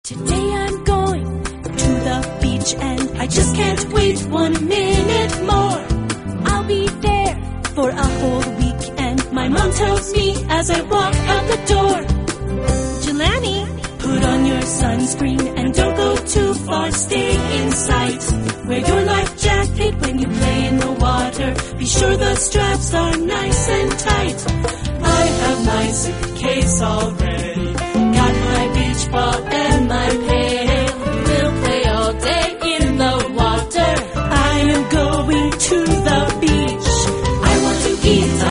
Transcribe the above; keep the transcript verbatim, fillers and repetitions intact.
Today I'm going to the beach and I just can't wait one minute more. I'll be there for a whole week and my mom tells me as I walk out the door, Jelani, put on your sunscreen and don't go too far, stay in sight. Wear your life jacket when you play in the water. Be sure the straps are nice and tight. I have my suitcase all ready.